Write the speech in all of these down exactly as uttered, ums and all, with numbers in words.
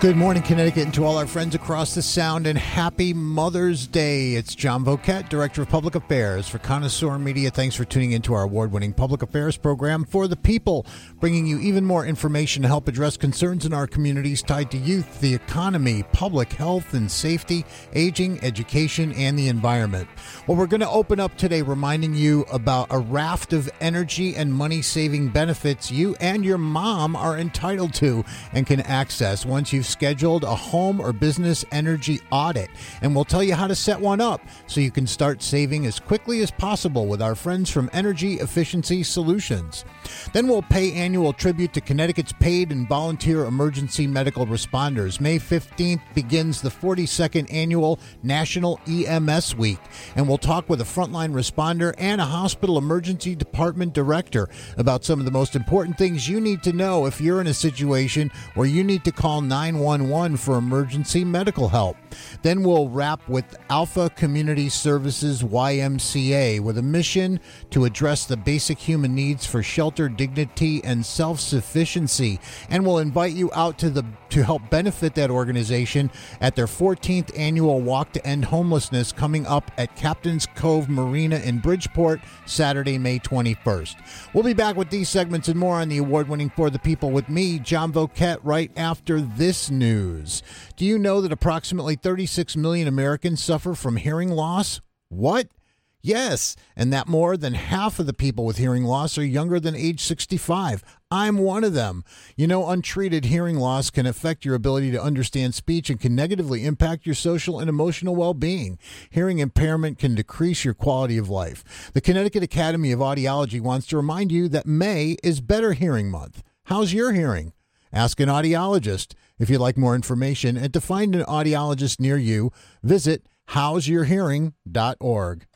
Good morning, Connecticut, and to all our friends across the Sound, and happy Mother's Day. It's John Voket, Director of Public Affairs for Connoisseur Media. Thanks for tuning into our award-winning public affairs program for the people, bringing you even more information to help address concerns in our communities tied to youth, the economy, public health and safety, aging, education, and the environment. Well, we're going to open up today reminding you about a raft of energy and money-saving benefits you and your mom are entitled to and can access once you've scheduled a home or business energy audit, and we'll tell you how to set one up so you can start saving as quickly as possible with our friends from Energy Efficiency Solutions. Then we'll pay annual tribute to Connecticut's paid and volunteer emergency medical responders. May fifteenth begins the forty-second annual National E M S Week, and we'll talk with a frontline responder and a hospital emergency department director about some of the most important things you need to know if you're in a situation where you need to call nine one one for emergency medical help. Then we'll wrap with Alpha Community Services Y M C A with a mission to address the basic human needs for shelter, dignity, and self-sufficiency. And we'll invite you out to the to help benefit that organization at their fourteenth annual Walk to End Homelessness coming up at Captain's Cove Marina in Bridgeport, Saturday, May twenty-first. We'll be back with these segments and more on the award-winning For the People with me, John Voket, right after this news. Do you know that approximately thirty-six million Americans suffer from hearing loss? What? Yes, and that more than half of the people with hearing loss are younger than age sixty-five. I'm one of them. You know, untreated hearing loss can affect your ability to understand speech and can negatively impact your social and emotional well-being. Hearing impairment can decrease your quality of life. The Connecticut Academy of Audiology wants to remind you that May is Better Hearing Month. How's your hearing? Ask an audiologist. If you'd like more information and to find an audiologist near you, visit hows your hearing dot org.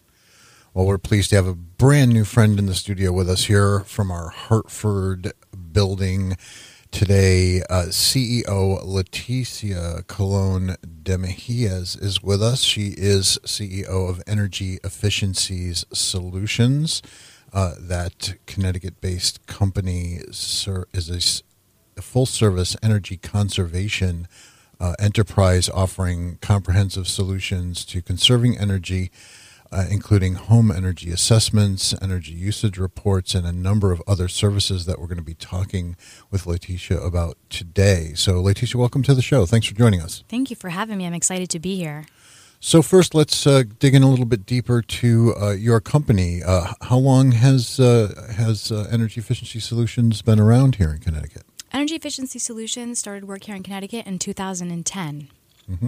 Well, we're pleased to have a brand new friend in the studio with us here from our Hartford building today. Uh, C E O Leticia Colon de Mejias is with us. She is C E O of Energy Efficiencies Solutions. Uh, that Connecticut-based company sir, is a a full-service energy conservation uh, enterprise offering comprehensive solutions to conserving energy, uh, including home energy assessments, energy usage reports, and a number of other services that we're going to be talking with Leticia about today. So, Leticia, welcome to the show. Thanks for joining us. Thank you for having me. I'm excited to be here. So first, let's uh, dig in a little bit deeper to uh, your company. Uh, how long has uh, has uh, Energy Efficiency Solutions been around here in Connecticut? Energy Efficiency Solutions started work here in Connecticut in two thousand ten. Mm-hmm.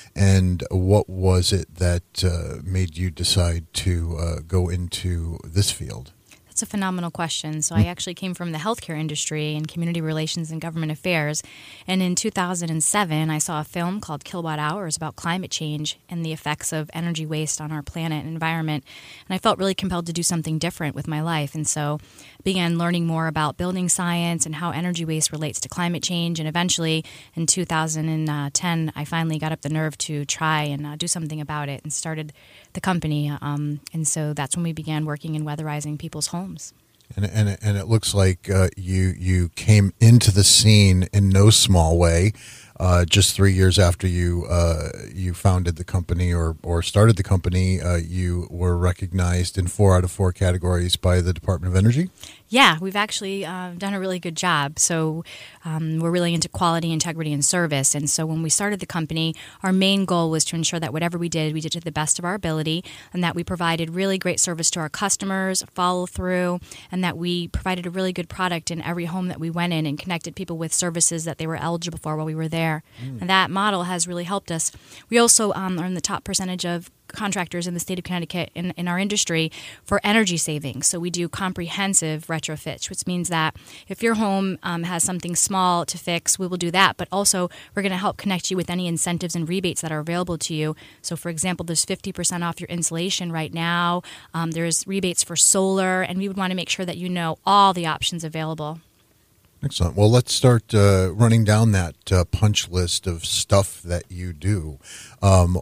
And what was it that uh, made you decide to uh, go into this field? That's a phenomenal question. So I actually came from the healthcare industry in community relations and government affairs. And in two thousand seven, I saw a film called Kilowatt Hours about climate change and the effects of energy waste on our planet and environment. And I felt really compelled to do something different with my life. And so I began learning more about building science and how energy waste relates to climate change. And eventually, in two thousand ten, I finally got up the nerve to try and uh, do something about it and started the company. Um, and so that's when we began working in weatherizing people's homes. And and and it looks like uh, you you came into the scene in no small way. Uh, just three years after you uh, you founded the company or or started the company, uh, you were recognized in four out of four categories by the Department of Energy. Yeah, we've actually uh, done a really good job. So um, we're really into quality, integrity, and service. And so when we started the company, our main goal was to ensure that whatever we did, we did to the best of our ability, and that we provided really great service to our customers, follow through, and that we provided a really good product in every home that we went in and connected people with services that they were eligible for while we were there. Mm. And that model has really helped us. We also um, are in the top percentage of contractors in the state of Connecticut in, in our industry for energy savings. So we do comprehensive retrofits, which means that if your home um, has something small to fix, we will do that. But also we're going to help connect you with any incentives and rebates that are available to you. So for example, there's fifty percent off your insulation right now. Um, there's rebates for solar, and we would want to make sure that you know all the options available. Excellent. Well, let's start uh, running down that uh, punch list of stuff that you do. Um,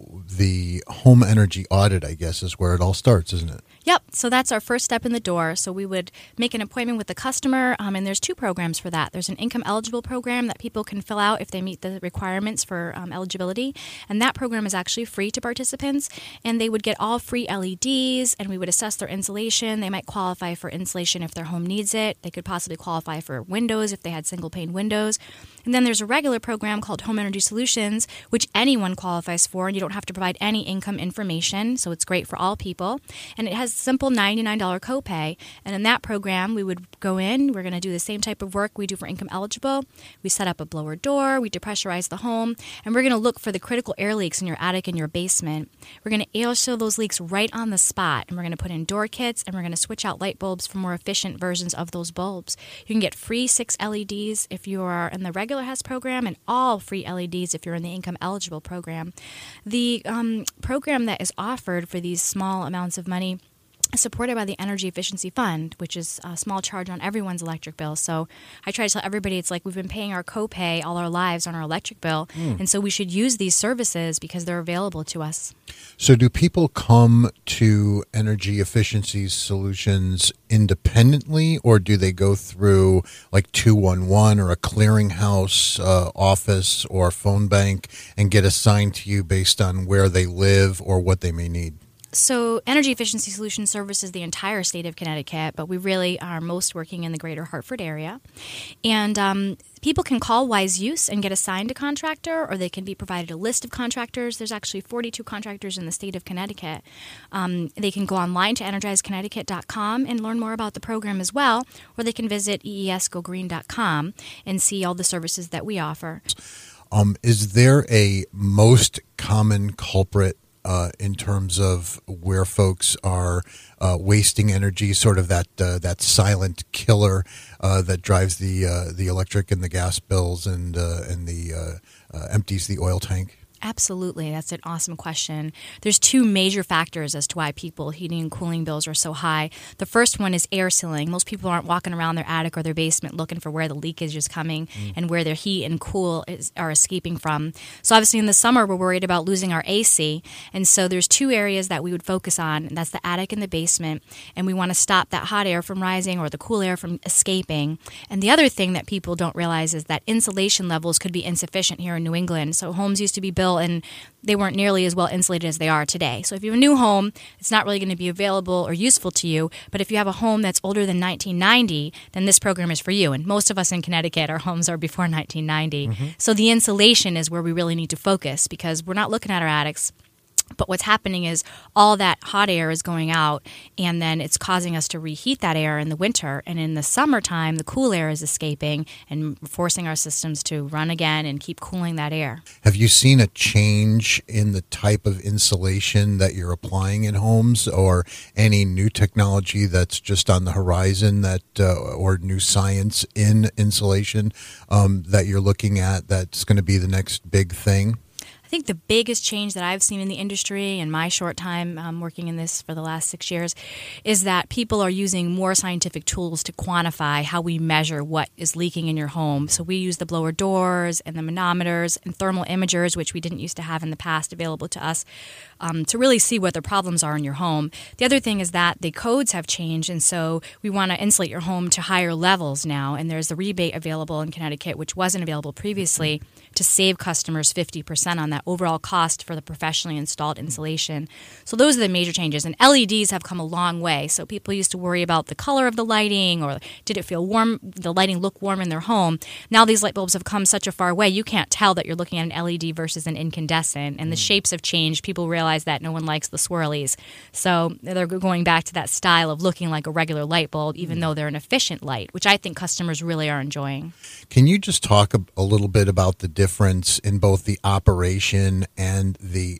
the home energy audit, I guess, is where it all starts, isn't it? Yep. So that's our first step in the door. So we would make an appointment with the customer, um, and there's two programs for that. There's an income eligible program that people can fill out if they meet the requirements for um, eligibility, and that program is actually free to participants, and they would get all free L E Ds, and we would assess their insulation. They might qualify for insulation if their home needs it. They could possibly qualify for windows if they had single pane windows. And then there's a regular program called Home Energy Solutions, which anyone qualifies for, and you don't have to provide any income information, so it's great for all people. And it has a simple ninety-nine dollars copay. And in that program, we would go in, we're going to do the same type of work we do for income eligible. We set up a blower door, we depressurize the home, and we're going to look for the critical air leaks in your attic and your basement. We're going to air seal those leaks right on the spot, and we're going to put in door kits, and we're going to switch out light bulbs for more efficient versions of those bulbs. You can get free six L E Ds if you are in the regular H E S program, and all free L E Ds if you're in the income eligible program. The um, program that is offered for these small amounts of money is supported by the Energy Efficiency Fund, which is a small charge on everyone's electric bill. So I try to tell everybody it's like we've been paying our copay all our lives on our electric bill, mm. and so we should use these services because they're available to us. So do people come to Energy Efficiency Solutions independently, or do they go through like two one one or a clearinghouse uh, office or phone bank and get assigned to you based on where they live or what they may need? So Energy Efficiency Solutions services the entire state of Connecticut, but we really are most working in the greater Hartford area. And um, people can call Wise Use and get assigned a contractor, or they can be provided a list of contractors. There's actually forty-two contractors in the state of Connecticut. Um, they can go online to energize connecticut dot com and learn more about the program as well, or they can visit E E S go green dot com and see all the services that we offer. Um, is there a most common culprit Uh, in terms of where folks are uh, wasting energy, sort of that uh, that silent killer uh, that drives the uh, the electric and the gas bills and uh, and the uh, uh, empties the oil tank? Absolutely. That's an awesome question. There's two major factors as to why people heating and cooling bills are so high. The first one is air sealing. Most people aren't walking around their attic or their basement looking for where the leakage is coming mm. and where their heat and cool is, are escaping from. So obviously in the summer, we're worried about losing our A C. And so there's two areas that we would focus on, and that's the attic and the basement. And we want to stop that hot air from rising or the cool air from escaping. And the other thing that people don't realize is that insulation levels could be insufficient here in New England. So homes used to be built and they weren't nearly as well insulated as they are today. So if you have a new home, it's not really going to be available or useful to you. But if you have a home that's older than nineteen ninety, then this program is for you. And most of us in Connecticut, our homes are before nineteen ninety. Mm-hmm. So the insulation is where we really need to focus, because we're not looking at our attics. But what's happening is all that hot air is going out, and then it's causing us to reheat that air in the winter. And in the summertime, the cool air is escaping and forcing our systems to run again and keep cooling that air. Have you seen a change in the type of insulation that you're applying in homes, or any new technology that's just on the horizon, that uh, or new science in insulation um, that you're looking at that's going to be the next big thing? I think the biggest change that I've seen in the industry in my short time um, working in this for the last six years is that people are using more scientific tools to quantify how we measure what is leaking in your home. So we use the blower doors and the manometers and thermal imagers, which we didn't used to have in the past available to us, um, to really see what the problems are in your home. The other thing is that the codes have changed, and so we want to insulate your home to higher levels now, and there's a rebate available in Connecticut, which wasn't available previously, to save customers fifty percent on that overall cost for the professionally installed insulation. So those are the major changes. And L E Ds have come a long way. So people used to worry about the color of the lighting, or did it feel warm, the lighting look warm in their home. Now these light bulbs have come such a far way, you can't tell that you're looking at an L E D versus an incandescent. And the shapes have changed. People realize that no one likes the swirlies. So they're going back to that style of looking like a regular light bulb, even though they're an efficient light, which I think customers really are enjoying. Can you just talk a, a little bit about the difference in both the operation and the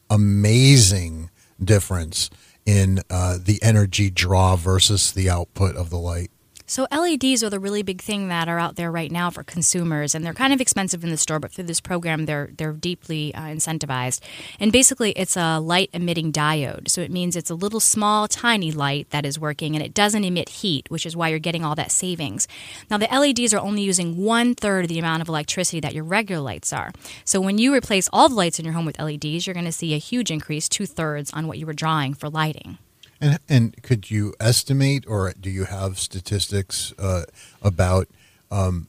amazing difference in uh, the energy draw versus the output of the light? So L E Ds are the really big thing that are out there right now for consumers, and they're kind of expensive in the store, but through this program, they're they're deeply uh, incentivized. And basically, it's a light-emitting diode. So it means it's a little small, tiny light that is working, and it doesn't emit heat, which is why you're getting all that savings. Now, the L E Ds are only using one-third of the amount of electricity that your regular lights are. So when you replace all the lights in your home with L E Ds, you're going to see a huge increase, two-thirds, on what you were drawing for lighting. And, and could you estimate, or do you have statistics uh, about um,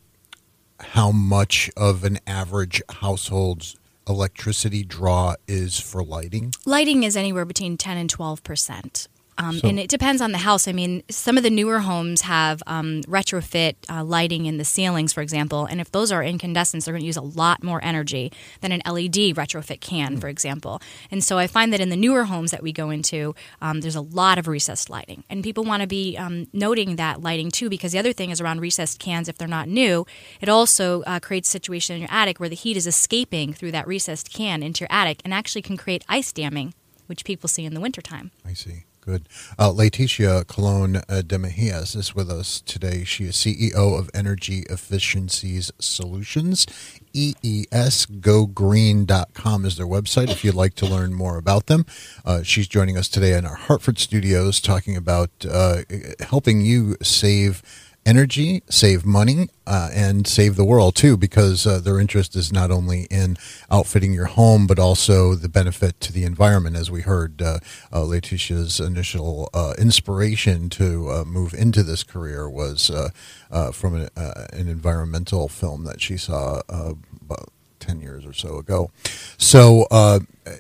how much of an average household's electricity draw is for lighting? Lighting is anywhere between ten and twelve percent. Um, So- and it depends on the house. I mean, some of the newer homes have um, retrofit uh, lighting in the ceilings, for example. And if those are incandescents, they're going to use a lot more energy than an L E D retrofit can, for example. And so I find that in the newer homes that we go into, um, there's a lot of recessed lighting. And people want to be um, noting that lighting, too, because the other thing is around recessed cans, if they're not new, it also uh, creates a situation in your attic where the heat is escaping through that recessed can into your attic and actually can create ice damming, which people see in the wintertime. I see. Good. Uh, Leticia Colon uh, de Mejias is with us today. She is C E O of Energy Efficiencies Solutions. E E S go green dot com is their website if you'd like to learn more about them. Uh, she's joining us today in our Hartford studios talking about uh, helping you save energy, save money, uh, and save the world, too, because uh, their interest is not only in outfitting your home, but also the benefit to the environment. As we heard, uh, uh, Leticia's initial uh, inspiration to uh, move into this career was uh, uh, from an, uh, an environmental film that she saw uh, about ten years or so ago. So uh,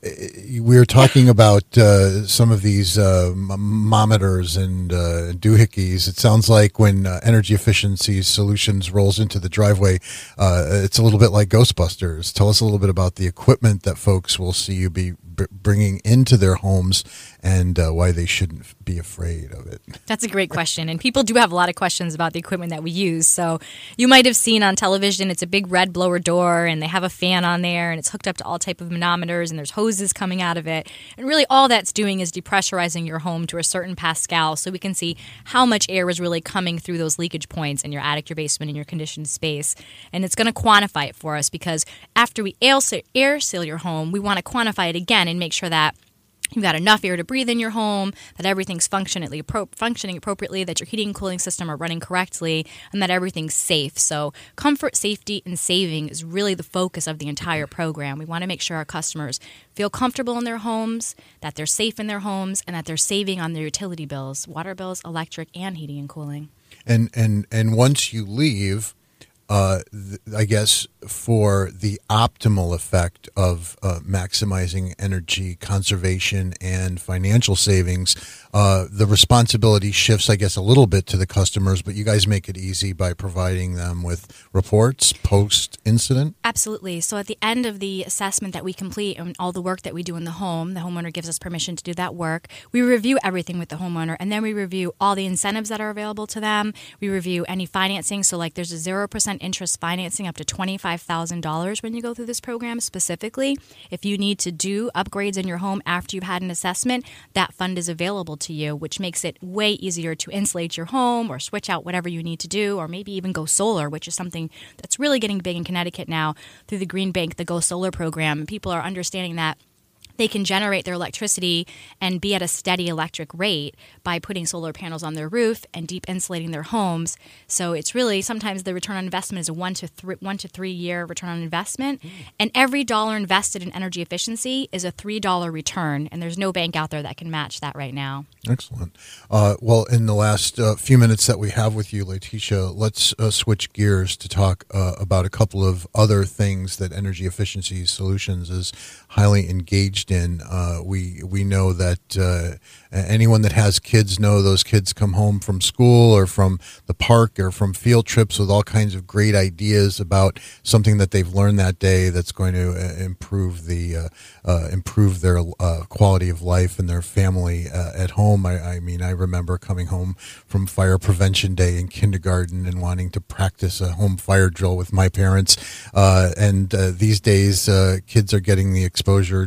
we were talking about uh, some of these uh, mometers and uh, doohickeys. It sounds like when uh, Energy Efficiency Solutions rolls into the driveway, uh, it's a little bit like Ghostbusters. Tell us a little bit about the equipment that folks will see you be b- bringing into their homes and uh, why they shouldn't be afraid of it. That's a great question. And people do have a lot of questions about the equipment that we use. So you might have seen on television, it's a big red blower door and they have a fan on there and it's hooked up to all type of manometers and there's hoses coming out of it. And really all that's doing is depressurizing your home to a certain Pascal so we can see how much air is really coming through those leakage points in your attic, your basement, and your conditioned space. And it's going to quantify it for us because after we air seal your home, we want to quantify it again and make sure that you've got enough air to breathe in your home, that everything's functionally, functioning appropriately, that your heating and cooling system are running correctly, and that everything's safe. So comfort, safety, and saving is really the focus of the entire program. We want to make sure our customers feel comfortable in their homes, that they're safe in their homes, and that they're saving on their utility bills, water bills, electric, and heating and cooling. And and and once you leave, uh, th- I guess for the optimal effect of uh, maximizing energy conservation and financial savings, uh, the responsibility shifts, I guess, a little bit to the customers, but you guys make it easy by providing them with reports post-incident? Absolutely. So at the end of the assessment that we complete and all the work that we do in the home, the homeowner gives us permission to do that work. We review everything with the homeowner, and then we review all the incentives that are available to them. We review any financing. So like there's a zero percent interest financing up to twenty-five thousand dollars when you go through this program specifically. If you need to do upgrades in your home after you've had an assessment, that fund is available to you, which makes it way easier to insulate your home or switch out whatever you need to do, or maybe even go solar, which is something that's really getting big in Connecticut now through the Green Bank, the Go Solar program. People are understanding that they can generate their electricity and be at a steady electric rate by putting solar panels on their roof and deep insulating their homes. So it's really, sometimes the return on investment is a one to three, one to three year return on investment. Mm. And every dollar invested in energy efficiency is a three dollar return. And there's no bank out there that can match that right now. Excellent. Uh, well, in the last uh, few minutes that we have with you, Leticia, let's uh, switch gears to talk uh, about a couple of other things that Energy Efficiency Solutions is highly engaged in. Uh, we we know that uh, anyone that has kids know those kids come home from school or from the park or from field trips with all kinds of great ideas about something that they've learned that day that's going to uh, improve the uh, uh, improve their uh, quality of life and their family uh, at home. I, I mean, I remember coming home from fire prevention day in kindergarten and wanting to practice a home fire drill with my parents. Uh, and uh, these days, uh, kids are getting the exposure to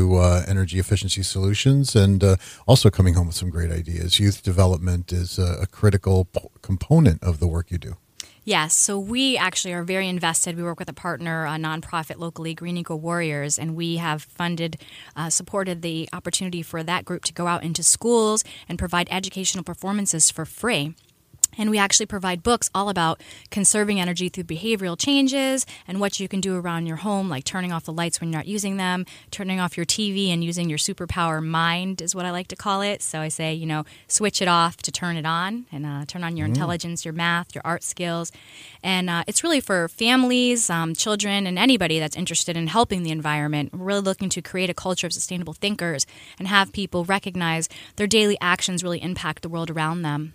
to uh, Energy Efficiency Solutions, and uh, also coming home with some great ideas. Youth development is a, a critical p- component of the work you do. Yes, so we actually are very invested. We work with a partner, a nonprofit locally, Green Eco Warriors, and we have funded, uh, supported the opportunity for that group to go out into schools and provide educational performances for free. And we actually provide books all about conserving energy through behavioral changes and what you can do around your home, like turning off the lights when you're not using them, turning off your T V and using your superpower mind is what I like to call it. So I say, you know, switch it off to turn it on, and uh, turn on your mm. intelligence, your math, your art skills. And uh, it's really for families, um, children, and anybody that's interested in helping the environment. We're really looking to create a culture of sustainable thinkers and have people recognize their daily actions really impact the world around them.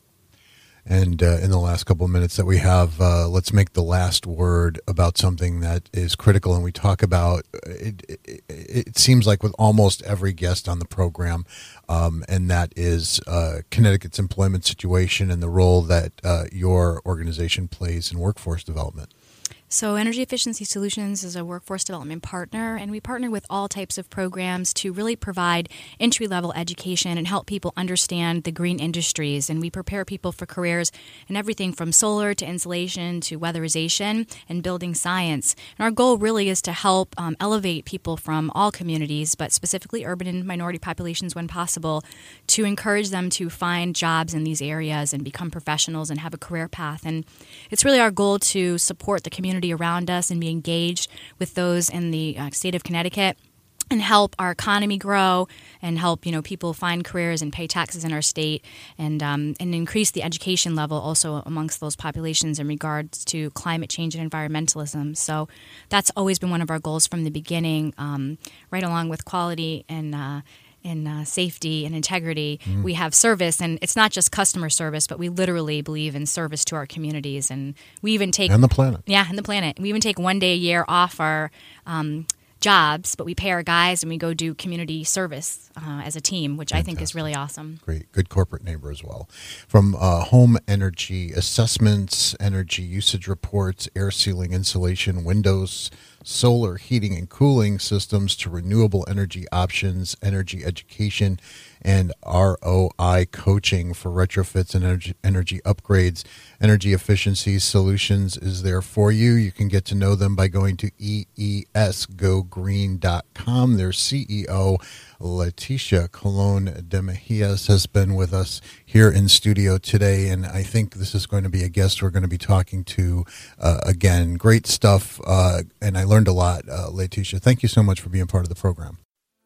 And uh, in the last couple of minutes that we have, uh, let's make the last word about something that is critical. And we talk about, it, it, it seems like with almost every guest on the program, um, and that is uh, Connecticut's employment situation and the role that uh, your organization plays in workforce development. So Energy Efficiency Solutions is a workforce development partner, and we partner with all types of programs to really provide entry-level education and help people understand the green industries. And we prepare people for careers in everything from solar to insulation to weatherization and building science. And our goal really is to help um, elevate people from all communities, but specifically urban and minority populations when possible, to encourage them to find jobs in these areas and become professionals and have a career path. And it's really our goal to support the community around us and be engaged with those in the uh, state of Connecticut and help our economy grow and help, you know, people find careers and pay taxes in our state, and um, and increase the education level also amongst those populations in regards to climate change and environmentalism. So that's always been one of our goals from the beginning, um, right along with quality and uh, in uh, safety and integrity. Mm. We have service, and it's not just customer service, but we literally believe in service to our communities. And we even take... And the planet. Yeah, and the planet. We even take one day a year off our um, jobs, but we pay our guys and we go do community service uh, as a team, which Fantastic. I think is really awesome. Great. Good corporate neighbor as well. From uh, home energy assessments, energy usage reports, air sealing, insulation, windows, solar heating and cooling systems, to renewable energy options, energy education, and R O I coaching for retrofits and energy, energy upgrades. Energy Efficiency Solutions is there for you. You can get to know them by going to E E S go green dot com. Their C E O, Leticia Colon de Mejias, has been with us here in studio today, and I think this is going to be a guest we're going to be talking to uh, again. Great stuff, uh, and I learned a lot, uh, Leticia. Thank you so much for being part of the program.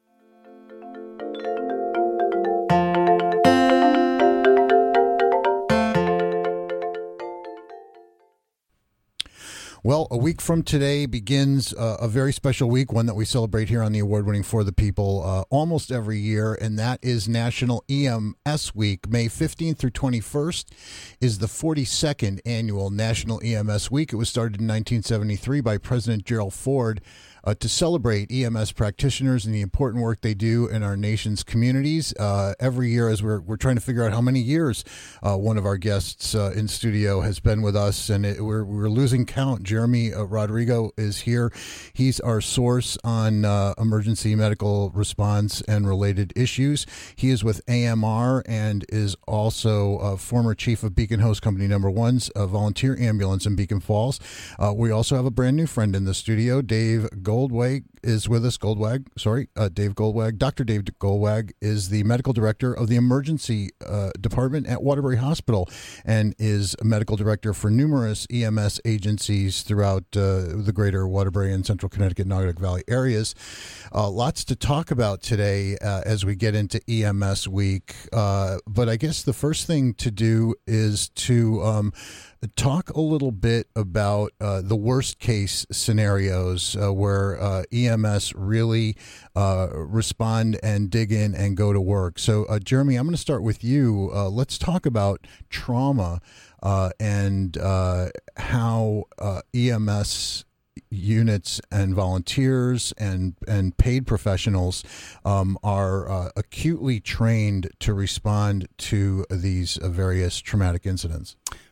Well, a week from today begins uh, a very special week, one that we celebrate here on the award-winning For the People uh, almost every year, and that is National E M S Week. May fifteenth through twenty-first is the forty-second annual National E M S Week. It was started in nineteen seventy-three by President Gerald Ford uh, to celebrate E M S practitioners and the important work they do in our nation's communities. Uh, every year, as we're we're trying to figure out how many years uh, one of our guests uh, in studio has been with us, and it, we're we're losing count. Jeremy uh, Rodrigo is here. He's our source on uh, emergency medical response and related issues. He is with A M R and is also a former chief of Beacon Host Company Number One's a volunteer ambulance in Beacon Falls. Uh, we also have a brand new friend in the studio. Dave Goldwag is with us. Goldwag, sorry, uh, Dave Goldwag. Doctor Dave Goldwag is the medical director of the emergency uh, department at Waterbury Hospital and is a medical director for numerous E M S agencies throughout uh, the greater Waterbury and Central Connecticut, Naugatuck Valley areas. Uh, lots to talk about today uh, as we get into E M S week. Uh, but I guess the first thing to do is to um, talk a little bit about uh, the worst case scenarios uh, where uh, E M S really uh, respond and dig in and go to work. So, uh, Jeremy, I'm going to start with you. Uh, let's talk about trauma uh, and uh, how uh, E M S units and volunteers and and paid professionals um, are uh, acutely trained to respond to these uh, various traumatic incidents.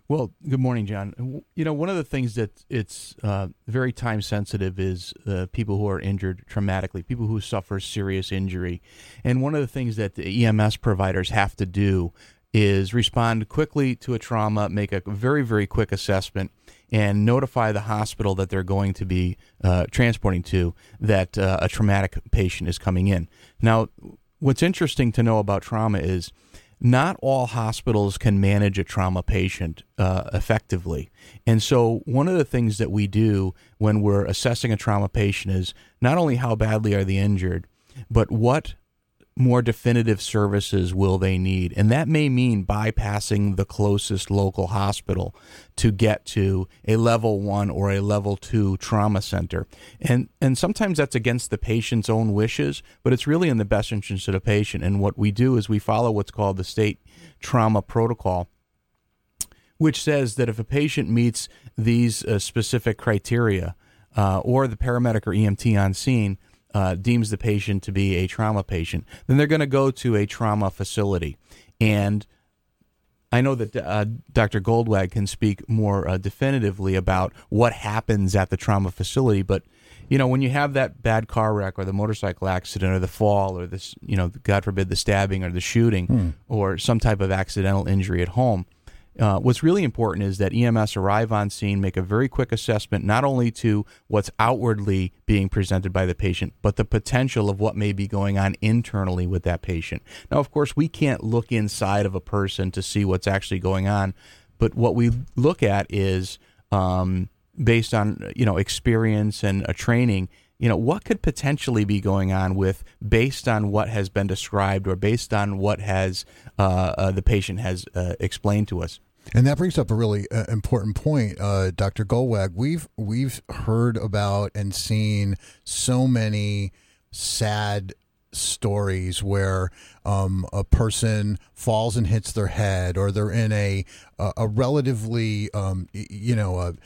Well, good morning, John. You know, one of the things that it's uh, very time sensitive is uh, people who are injured traumatically, people who suffer serious injury. And one of the things that the E M S providers have to do is respond quickly to a trauma, make a very, very quick assessment, and notify the hospital that they're going to be uh, transporting to that uh, a traumatic patient is coming in. Now, what's interesting to know about trauma is not all hospitals can manage a trauma patient uh, effectively. And so one of the things that we do when we're assessing a trauma patient is not only how badly are they injured, but what more definitive services will they need. And that may mean bypassing the closest local hospital to get to a level one or a level two trauma center. And and sometimes that's against the patient's own wishes, but it's really in the best interest of the patient. And what we do is we follow what's called the state trauma protocol, which says that if a patient meets these uh, specific criteria, uh, or the paramedic or E M T on scene Uh, deems the patient to be a trauma patient, then they're going to go to a trauma facility. And I know that uh, Doctor Goldwag can speak more uh, definitively about what happens at the trauma facility. But, you know, when you have that bad car wreck or the motorcycle accident or the fall or this, you know, God forbid, the stabbing or the shooting hmm. or some type of accidental injury at home, Uh, what's really important is that E M S arrive on scene, make a very quick assessment, not only to what's outwardly being presented by the patient, but the potential of what may be going on internally with that patient. Now, of course, we can't look inside of a person to see what's actually going on, but what we look at is, um, based on, you know, experience and a training, you know, what could potentially be going on with, based on what has been described or based on what has uh, uh, the patient has uh, explained to us. And that brings up a really uh, important point, uh, Doctor Goldwag. We've we've heard about and seen so many sad stories where um, a person falls and hits their head, or they're in a a, a relatively um, you know a,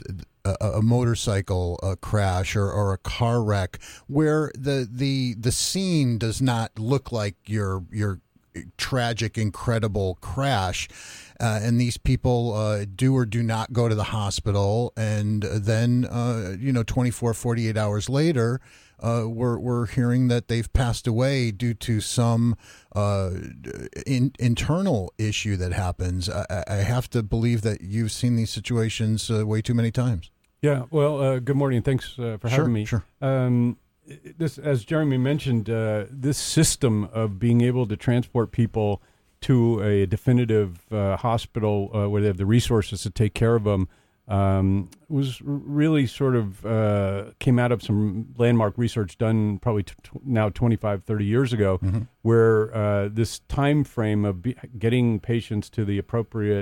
a, a motorcycle uh, crash or, or a car wreck, where the the the scene does not look like your your tragic, incredible crash. Uh, and these people uh, do or do not go to the hospital. And then, uh, you know, twenty-four, forty-eight hours later, uh, we're, we're hearing that they've passed away due to some uh, in, internal issue that happens. I, I have to believe that you've seen these situations uh, way too many times. Yeah. Well, uh, good morning. Thanks uh, for having sure, me. Sure. Um, this, as Jeremy mentioned, uh, this system of being able to transport people to a definitive uh, hospital uh, where they have the resources to take care of them um, was really sort of uh, came out of some landmark research done probably t- t- now twenty-five, thirty years ago, mm-hmm. where uh, this time frame of be- getting patients to the appropriate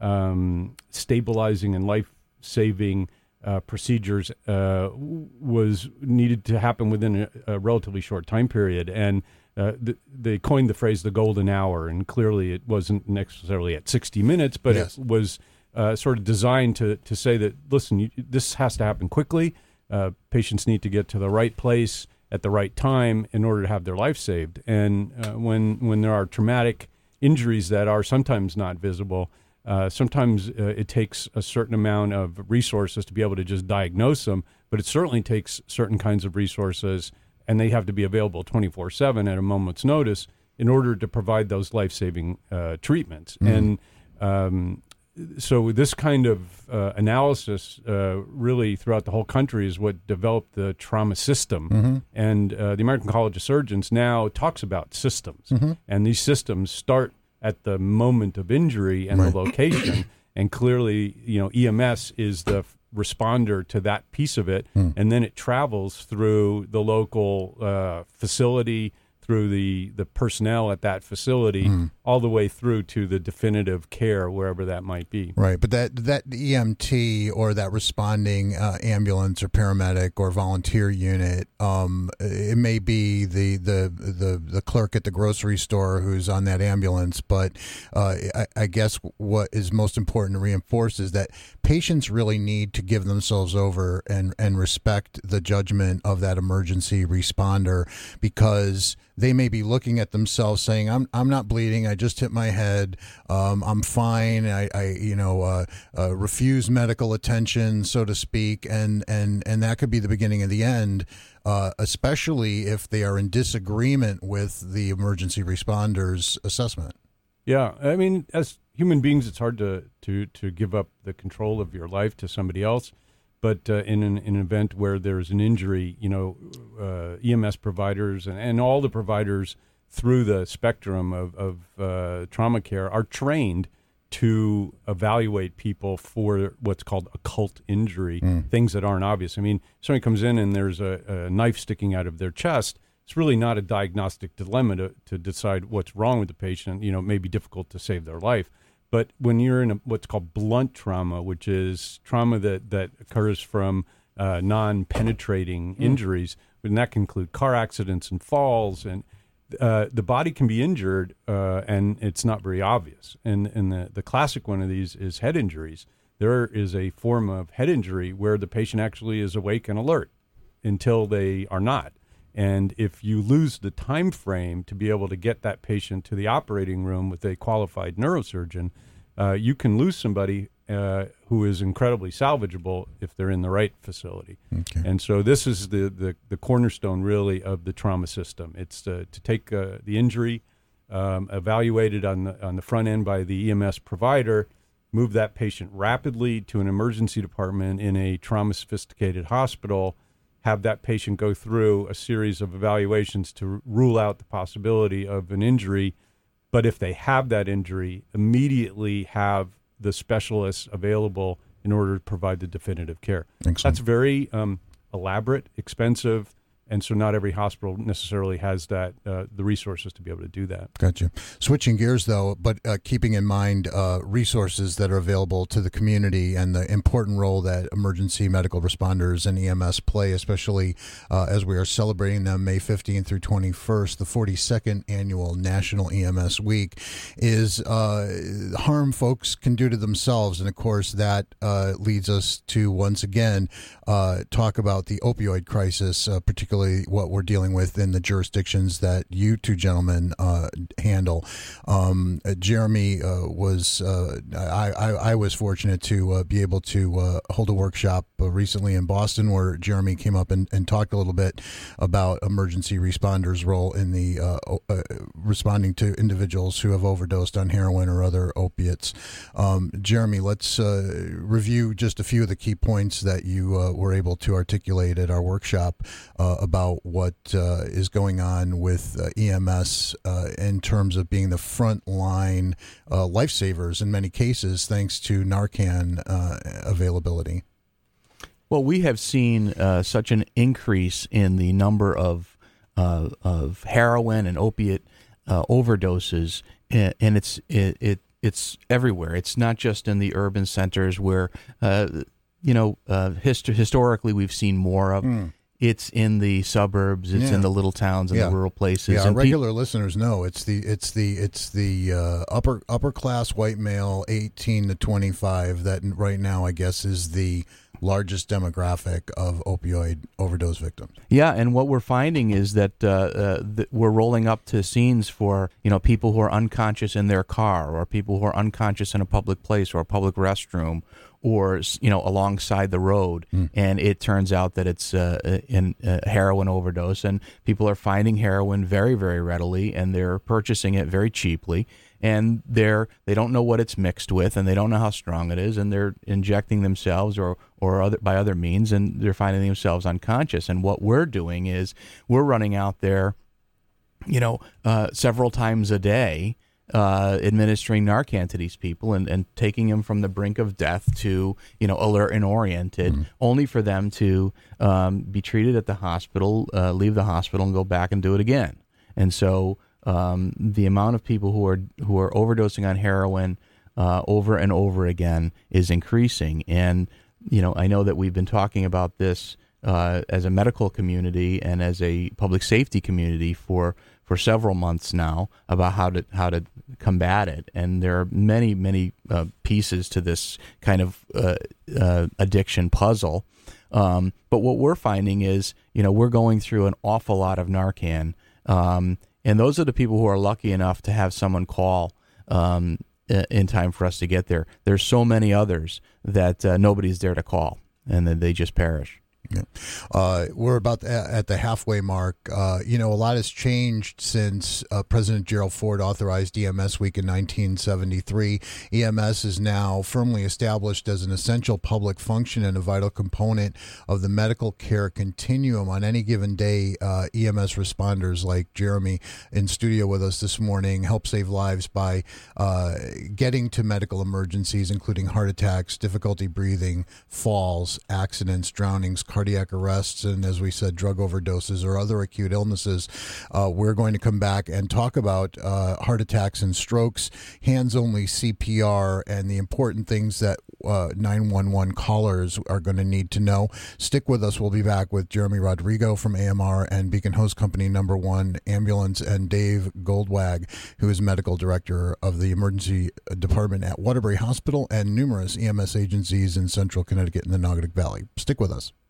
um, stabilizing and life-saving uh, procedures uh, was needed to happen within a, a relatively short time period. And Uh, th- they coined the phrase the golden hour, and clearly it wasn't necessarily at sixty minutes, but yes. it was uh, sort of designed to, to say that, listen, you, this has to happen quickly. Uh, patients need to get to the right place at the right time in order to have their life saved. And uh, when when there are traumatic injuries that are sometimes not visible, uh, sometimes uh, it takes a certain amount of resources to be able to just diagnose them, but it certainly takes certain kinds of resources, and they have to be available twenty-four seven at a moment's notice in order to provide those life-saving uh, treatments. Mm-hmm. And um, so this kind of uh, analysis uh, really throughout the whole country is what developed the trauma system. Mm-hmm. And uh, the American College of Surgeons now talks about systems. Mm-hmm. And these systems start at the moment of injury and right. the location. And clearly, you know, E M S is the responder to that piece of it, mm. and then it travels through the local uh, facility, through the, the personnel at that facility, mm. all the way through to the definitive care, wherever that might be. Right, but that that E M T or that responding uh, ambulance or paramedic or volunteer unit, um, it may be the, the the the clerk at the grocery store who's on that ambulance, but uh, I, I guess what is most important to reinforce is that patients really need to give themselves over and, and respect the judgment of that emergency responder, because they may be looking at themselves saying, I'm I'm not bleeding, I just hit my head. Um, I'm fine. I, I you know, uh, uh, refuse medical attention, so to speak, and and and that could be the beginning of the end. Uh, especially if they are in disagreement with the emergency responders' assessment. Yeah, I mean, as human beings, it's hard to, to, to give up the control of your life to somebody else. But uh, in, an, in an event where there's an injury, you know, uh, E M S providers and, and all the providers through the spectrum of, of uh, trauma care are trained to evaluate people for what's called occult injury, mm. things that aren't obvious. I mean, somebody comes in and there's a, a knife sticking out of their chest. It's really not a diagnostic dilemma to, to decide what's wrong with the patient. You know, it may be difficult to save their life. But when you're in a, what's called blunt trauma, which is trauma that, that occurs from uh, non-penetrating mm. injuries, and that can include car accidents and falls, and Uh, the body can be injured, uh, and it's not very obvious. And, and the, the classic one of these is head injuries. There is a form of head injury where the patient actually is awake and alert until they are not. And if you lose the time frame to be able to get that patient to the operating room with a qualified neurosurgeon, uh, you can lose somebody uh, who is incredibly salvageable if they're in the right facility. Okay. And so this is the, the, the cornerstone, really, of the trauma system. It's uh, to take uh, the injury, um, evaluate it on the, on the front end by the E M S provider, move that patient rapidly to an emergency department in a trauma-sophisticated hospital, have that patient go through a series of evaluations to rule out the possibility of an injury. But if they have that injury, immediately have the specialists available in order to provide the definitive care. Excellent. That's very um, elaborate, expensive, and so not every hospital necessarily has that uh, the resources to be able to do that. Gotcha. Switching gears, though, but uh, keeping in mind uh, resources that are available to the community and the important role that emergency medical responders and E M S play, especially uh, as we are celebrating them May fifteenth through twenty-first, the forty-second annual National E M S Week, is uh, harm folks can do to themselves. And, of course, that uh, leads us to, once again, uh, talk about the opioid crisis, uh, particularly what we're dealing with in the jurisdictions that you two gentlemen uh, handle. Um, uh, Jeremy uh, was, uh, I, I, I was fortunate to uh, be able to uh, hold a workshop uh, recently in Boston where Jeremy came up and, and talked a little bit about emergency responders' role in the uh, uh, responding to individuals who have overdosed on heroin or other opiates. Um, Jeremy, let's uh, review just a few of the key points that you uh, were able to articulate at our workshop uh, about what uh, is going on with uh, E M S uh, in terms of being the front line uh, lifesavers in many cases, thanks to Narcan uh, availability. Well, we have seen uh, such an increase in the number of uh, of heroin and opiate uh, overdoses, and, and it's it, it it's everywhere. It's not just in the urban centers where uh, you know uh, hist- historically we've seen more of. Mm. It's in the suburbs. It's yeah. in the little towns and yeah. the rural places. Yeah, our and regular pe- listeners know it's the it's the it's the uh, upper upper class white male, eighteen to twenty-five. That right now, I guess, is the largest demographic of opioid overdose victims. Yeah, and what we're finding is that, uh, uh, that we're rolling up to scenes for you know people who are unconscious in their car, or people who are unconscious in a public place or a public restroom, or you know alongside the road, mm. and it turns out that it's uh, in a heroin overdose, and people are finding heroin very, very readily, and they're purchasing it very cheaply, and they're they don't know what it's mixed with, and they don't know how strong it is, and they're injecting themselves or or other by other means, and they're finding themselves unconscious. And what we're doing is we're running out there, you know, uh, several times a day. Uh, administering Narcan to these people and, and taking them from the brink of death to, you know, alert and oriented, mm. only for them to um, be treated at the hospital, uh, leave the hospital, and go back and do it again. And so um, the amount of people who are who are overdosing on heroin uh, over and over again is increasing. And, you know, I know that we've been talking about this uh, as a medical community and as a public safety community for for several months now about how to how to combat it, and there are many many uh, pieces to this kind of uh, uh, addiction puzzle. Um, but what we're finding is, you know, we're going through an awful lot of Narcan, um, And those are the people who are lucky enough to have someone call um, in time for us to get there. There's so many others that uh, nobody's there to call, and then they just perish. Yeah. Uh, we're about at the halfway mark. Uh, you know, a lot has changed since uh, President Gerald Ford authorized E M S Week in nineteen seventy-three. E M S is now firmly established as an essential public function and a vital component of the medical care continuum. On any given day, uh, E M S responders like Jeremy in studio with us this morning help save lives by uh, getting to medical emergencies, including heart attacks, difficulty breathing, falls, accidents, drownings, cardiac arrests, and as we said, drug overdoses or other acute illnesses. Uh, we're going to come back and talk about uh, heart attacks and strokes, hands-only C P R, and the important things that uh, nine one one callers are going to need to know. Stick with us. We'll be back with Jeremy Rodrigo from A M R and Beacon Hose Company Number One Ambulance, and Dave Goldwag, who is Medical Director of the Emergency Department at Waterbury Hospital and numerous E M S agencies in Central Connecticut and the Naugatuck Valley. Stick with us.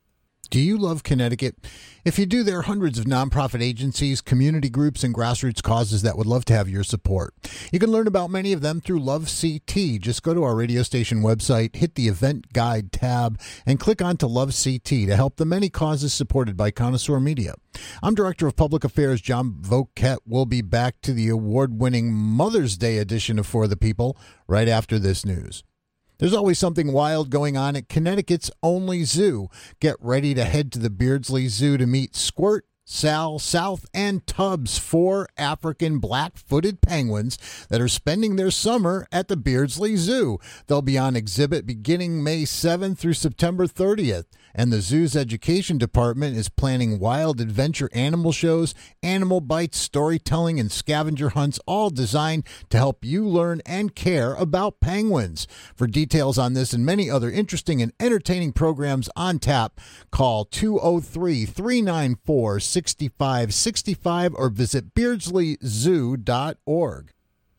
Do you love Connecticut? If you do, there are hundreds of nonprofit agencies, community groups, and grassroots causes that would love to have your support. You can learn about many of them through Love C T. Just go to our radio station website, hit the event guide tab, and click on to Love C T to help the many causes supported by Connoisseur Media. I'm Director of Public Affairs John Voket. We'll be back to the award-winning Mother's Day edition of For the People right after this news. There's always something wild going on at Connecticut's only zoo. Get ready to head to the Beardsley Zoo to meet Squirt, Sal, South, and Tubbs, four African black-footed penguins that are spending their summer at the Beardsley Zoo. They'll be on exhibit beginning May seventh through September thirtieth. And the zoo's education department is planning wild adventure animal shows, animal bites, storytelling, and scavenger hunts, all designed to help you learn and care about penguins. For details on this and many other interesting and entertaining programs on tap, call two oh three, three nine four, six five six five or visit beardsley zoo dot org.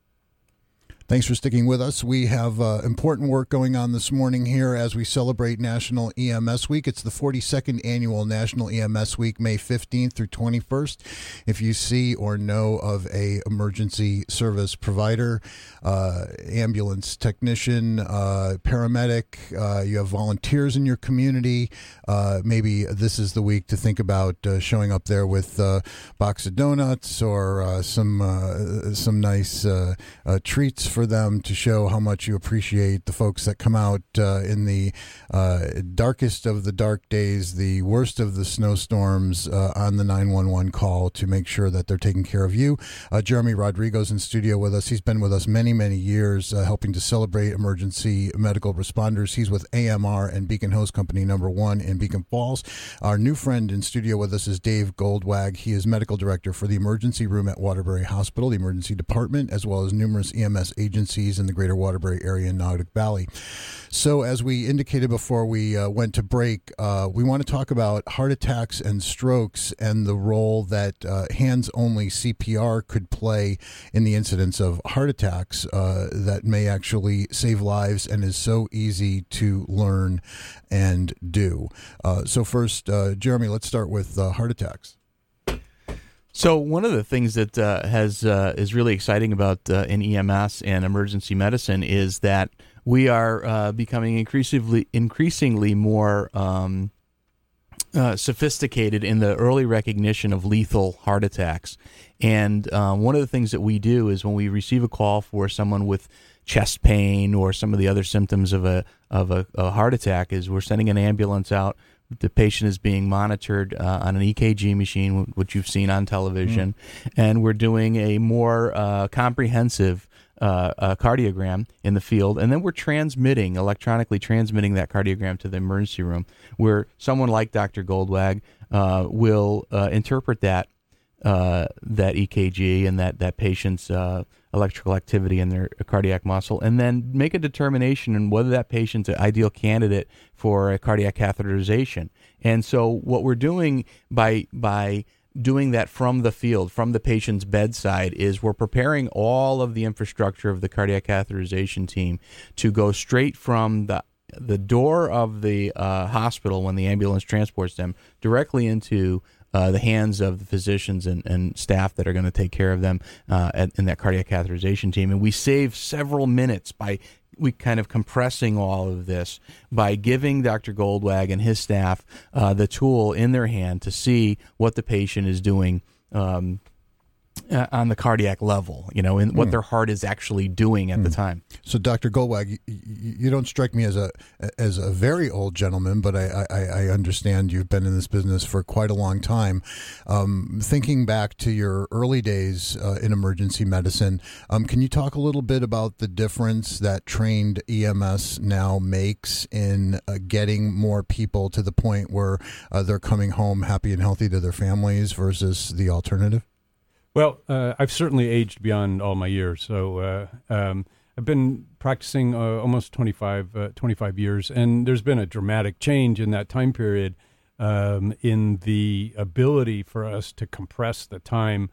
Thanks for sticking with us. We have uh, important work going on this morning here as we celebrate National E M S Week. It's the forty-second annual National E M S Week, May fifteenth through twenty-first. If you see or know of a emergency service provider, uh, ambulance technician, uh, paramedic, uh, you have volunteers in your community, uh, maybe this is the week to think about uh, showing up there with a uh, box of donuts or uh, some uh, some nice uh, uh, treats for them to show how much you appreciate the folks that come out uh, in the uh, darkest of the dark days, the worst of the snowstorms uh, on the nine one one call to make sure that they're taking care of you. Uh, Jeremy Rodrigo's in studio with us. He's been with us many, many years uh, helping to celebrate emergency medical responders. He's with A M R and Beacon Hose Company Number One in Beacon Falls. Our new friend in studio with us is Dave Goldwag. He is Medical Director for the Emergency Room at Waterbury Hospital, the Emergency Department, as well as numerous E M S agencies agencies in the greater Waterbury area and Naugatuck Valley. So as we indicated before we uh, went to break, uh, we want to talk about heart attacks and strokes and the role that uh, hands-only C P R could play in the incidence of heart attacks uh, that may actually save lives and is so easy to learn and do. Uh, so first, uh, Jeremy, let's start with uh, heart attacks. So one of the things that uh, has uh, is really exciting about uh, in E M S and emergency medicine is that we are uh, becoming increasingly increasingly more um, uh, sophisticated in the early recognition of lethal heart attacks. And um, one of the things that we do is when we receive a call for someone with chest pain or some of the other symptoms of a of a, a heart attack, is we're sending an ambulance out. The patient is being monitored uh, on an E K G machine, which you've seen on television, mm. and we're doing a more uh, comprehensive uh, uh, cardiogram in the field, and then we're transmitting, electronically transmitting that cardiogram to the emergency room, where someone like Doctor Goldwag uh, will uh, interpret that uh, that E K G and that, that patient's uh, electrical activity in their cardiac muscle, and then make a determination on whether that patient's an ideal candidate for a cardiac catheterization. And so what we're doing by by doing that from the field, from the patient's bedside, is we're preparing all of the infrastructure of the cardiac catheterization team to go straight from the the door of the uh, hospital when the ambulance transports them directly into uh, the hands of the physicians and, and staff that are going to take care of them uh, at, in that cardiac catheterization team. And we save several minutes by we kind of compressing all of this by giving Doctor Goldwag and his staff uh, the tool in their hand to see what the patient is doing um, uh, on the cardiac level, you know, and what mm. their heart is actually doing at mm. the time. So, Doctor Goldwag, you, you don't strike me as a as a very old gentleman, but I, I, I understand you've been in this business for quite a long time. Um, thinking back to your early days uh, in emergency medicine, um, can you talk a little bit about the difference that trained E M S now makes in uh, getting more people to the point where uh, they're coming home happy and healthy to their families versus the alternative? Well, uh, I've certainly aged beyond all my years. So uh, um, I've been practicing uh, almost twenty-five, uh, twenty-five years, and there's been a dramatic change in that time period um, in the ability for us to compress the time.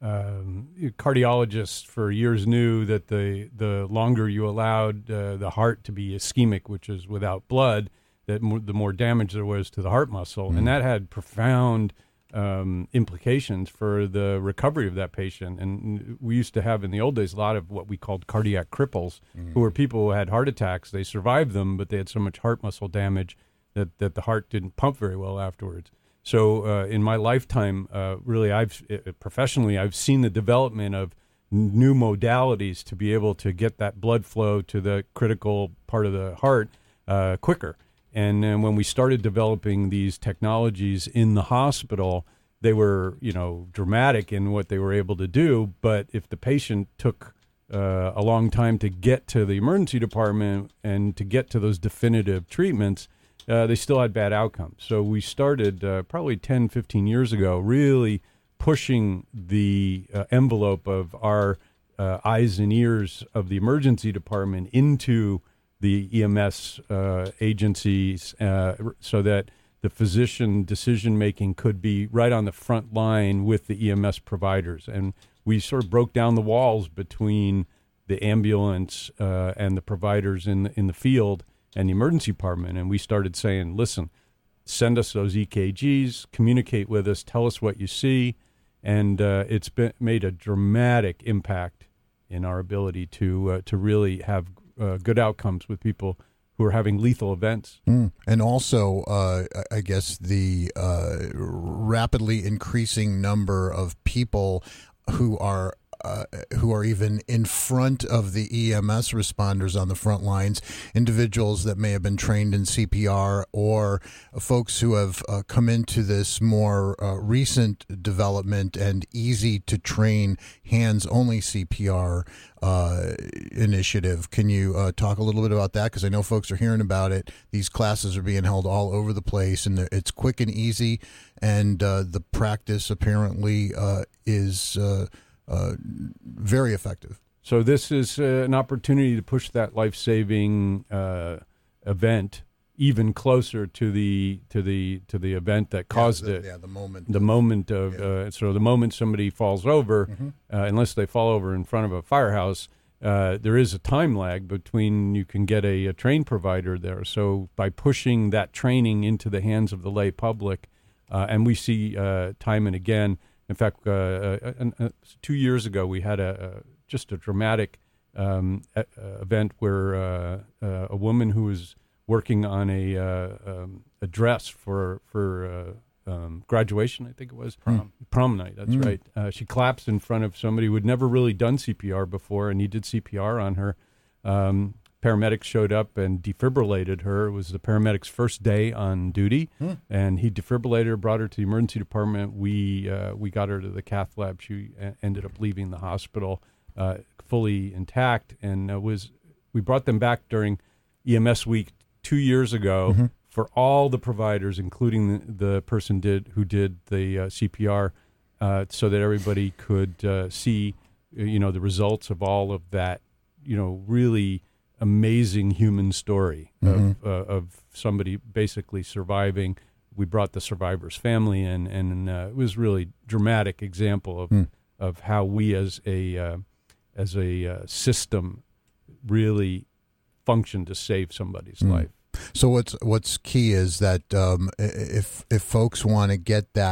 Um, cardiologists for years knew that the, the longer you allowed uh, the heart to be ischemic, which is without blood, that more, the more damage there was to the heart muscle. Mm-hmm. And that had profound Um, implications for the recovery of that patient. And we used to have in the old days a lot of what we called cardiac cripples, mm-hmm. who were people who had heart attacks. They survived them, but they had so much heart muscle damage that, that the heart didn't pump very well afterwards. So uh, in my lifetime, uh, really, I've uh, professionally, I've seen the development of n- new modalities to be able to get that blood flow to the critical part of the heart uh, quicker. And then when we started developing these technologies in the hospital, they were, you know, dramatic in what they were able to do. But if the patient took uh, a long time to get to the emergency department and to get to those definitive treatments, uh, they still had bad outcomes. So we started uh, probably ten, fifteen years ago, really pushing the uh, envelope of our uh, eyes and ears of the emergency department into the E M S uh, agencies uh, so that the physician decision-making could be right on the front line with the E M S providers. And we sort of broke down the walls between the ambulance uh, and the providers in the, in the field and the emergency department. And we started saying, listen, send us those E K Gs, communicate with us, tell us what you see. And uh, it's been, made a dramatic impact in our ability to uh, to really have Uh, good outcomes with people who are having lethal events. Mm. And also, uh, I guess, the uh, rapidly increasing number of people who are uh, who are even in front of the E M S responders on the front lines, individuals that may have been trained in C P R or folks who have uh, come into this more uh, recent development and easy to train hands-only C P R uh, initiative. Can you uh, talk a little bit about that? Because I know folks are hearing about it. These classes are being held all over the place, and it's quick and easy, and uh, the practice apparently uh, is uh, uh, very effective. So this is uh, an opportunity to push that life-saving uh, event even closer to the to the to the event that caused yeah, the, it. Yeah, the moment. The of, moment of yeah. uh, so the moment somebody falls over, mm-hmm. uh, unless they fall over in front of a firehouse, uh, there is a time lag between you can get a, a trained provider there. So by pushing that training into the hands of the lay public, uh, and we see uh, time and again. In fact, uh, uh, uh, two years ago we had a, a just a dramatic um, a, a event where uh, uh, a woman who was working on a uh, um, a dress for for uh, um, graduation, I think it was prom, prom night. That's mm. right. Uh, she collapsed in front of somebody who had never really done C P R before, and he did C P R on her. Um, paramedics showed up and defibrillated her. It was the paramedics' first day on duty, mm. and he defibrillated her, brought her to the emergency department. We uh, we got her to the cath lab. She a- ended up leaving the hospital uh, fully intact, and uh, was we brought them back during E M S week two years ago mm-hmm. for all the providers, including the, the person did who did the uh, C P R, uh, so that everybody could uh, see, you know, the results of all of that, you know, really amazing human story mm-hmm. of uh, of somebody basically surviving. We brought the survivor's family in, and uh, it was really dramatic example of mm. of how we as a uh, as a uh, system really function to save somebody's mm. life. So what's what's key is that um, if if folks want to get that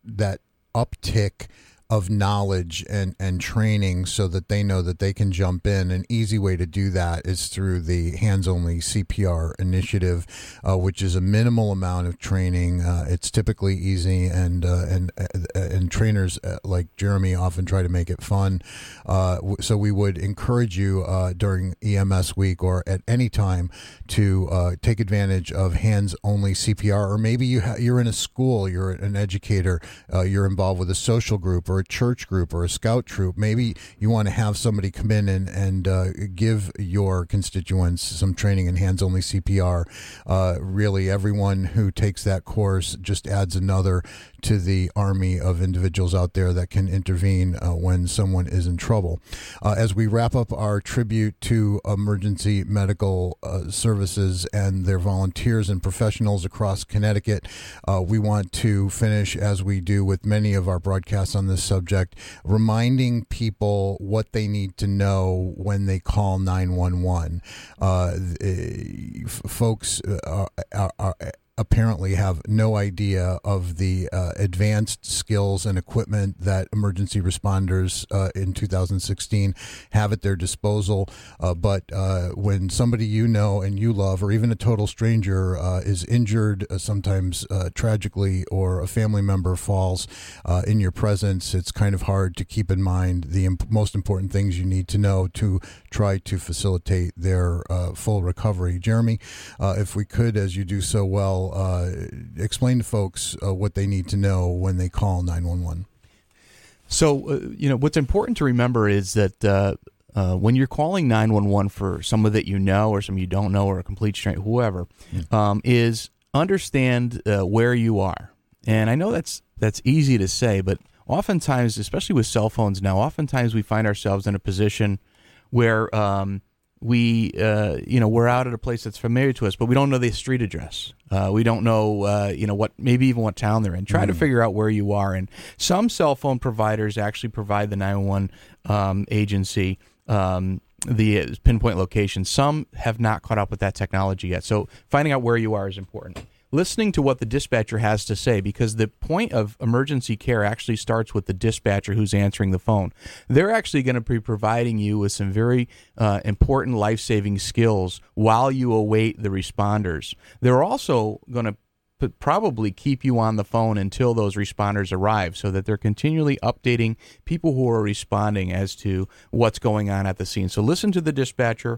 that uptick of knowledge and, and training so that they know that they can jump in. An easy way to do that is through the hands-only C P R initiative, uh, which is a minimal amount of training. Uh, it's typically easy, and uh, and uh, and trainers uh, like Jeremy often try to make it fun. Uh, w- so we would encourage you uh, during E M S week or at any time to uh, take advantage of hands-only C P R, or maybe you ha- you're in a school, you're an educator, uh, you're involved with a social group or a church group or a scout troop. Maybe you want to have somebody come in and, and uh, give your constituents some training in hands-only C P R. Uh, really, everyone who takes that course just adds another to the army of individuals out there that can intervene uh, when someone is in trouble. Uh, as we wrap up our tribute to emergency medical uh, services and their volunteers and professionals across Connecticut, uh, we want to finish, as we do with many of our broadcasts on this subject, reminding people what they need to know when they call nine one one. Uh, f- folks are, are, are apparently have no idea of the uh, advanced skills and equipment that emergency responders uh, in two thousand sixteen have at their disposal. Uh, but uh, when somebody you know and you love, or even a total stranger, uh, is injured, uh, sometimes uh, tragically, or a family member falls uh, in your presence, it's kind of hard to keep in mind the imp- most important things you need to know to try to facilitate their uh, full recovery. Jeremy, uh, if we could, as you do so well, Uh, explain to folks uh, what they need to know when they call nine one one. So, uh, you know, what's important to remember is that uh, uh, when you're calling nine one one for someone that you know or someone you don't know or a complete stranger, whoever, mm. um, is understand uh, where you are. And I know that's that's easy to say, but oftentimes, especially with cell phones now, oftentimes we find ourselves in a position where um, we, uh, you know, we're out at a place that's familiar to us, but we don't know the street address. Uh, we don't know, uh, you know, what maybe even what town they're in. Try mm. to figure out where you are. And some cell phone providers actually provide the nine one one um, agency um, the pinpoint location. Some have not caught up with that technology yet. So finding out where you are is important. Listening to what the dispatcher has to say, because the point of emergency care actually starts with the dispatcher who's answering the phone. They're actually going to be providing you with some very uh, important life-saving skills while you await the responders. They're also going to p- probably keep you on the phone until those responders arrive, so that they're continually updating people who are responding as to what's going on at the scene. So listen to the dispatcher.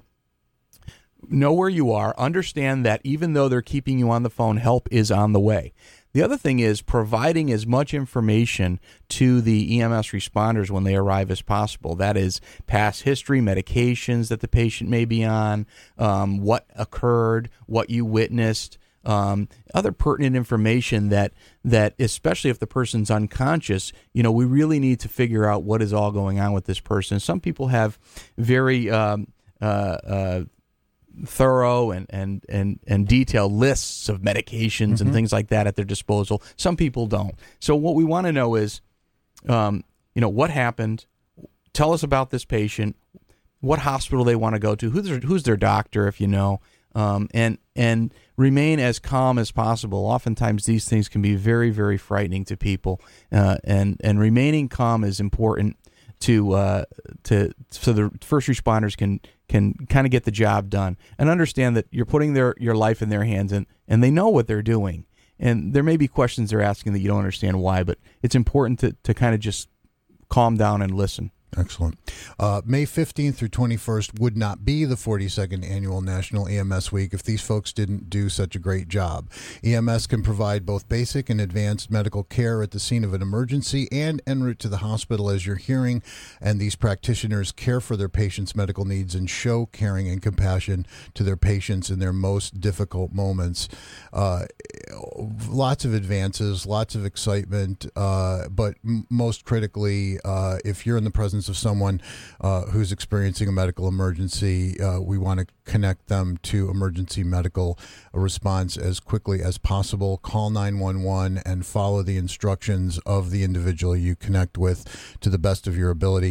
Know where you are. Understand that even though they're keeping you on the phone, help is on the way. The other thing is providing as much information to the E M S responders when they arrive as possible. That is past history, medications that the patient may be on, um, what occurred, what you witnessed, um, other pertinent information that, that especially if the person's unconscious, you know, we really need to figure out what is all going on with this person. Some people have very um, uh, uh, thorough and, and, and, and detailed lists of medications mm-hmm. and things like that at their disposal. Some people don't. So what we want to know is, um, you know, what happened? Tell us about this patient, what hospital they want to go to, who's their, who's their doctor, if you know, um, and and remain as calm as possible. Oftentimes these things can be very, very frightening to people, uh, and, and remaining calm is important to uh, to so the first responders can can kind of get the job done and understand that you're putting their your life in their hands, and, and they know what they're doing. And there may be questions they're asking that you don't understand why, but it's important to, to kind of just calm down and listen. Excellent. Uh, May fifteenth through twenty-first would not be the forty-second Annual National E M S Week if these folks didn't do such a great job. E M S can provide both basic and advanced medical care at the scene of an emergency and en route to the hospital, as you're hearing, and these practitioners care for their patients' medical needs and show caring and compassion to their patients in their most difficult moments. Uh, lots of advances, lots of excitement, uh, but m- most critically, uh, if you're in the presence of someone uh, who's experiencing a medical emergency, uh, we want to connect them to emergency medical response as quickly as possible. Call nine one one and follow the instructions of the individual you connect with to the best of your ability.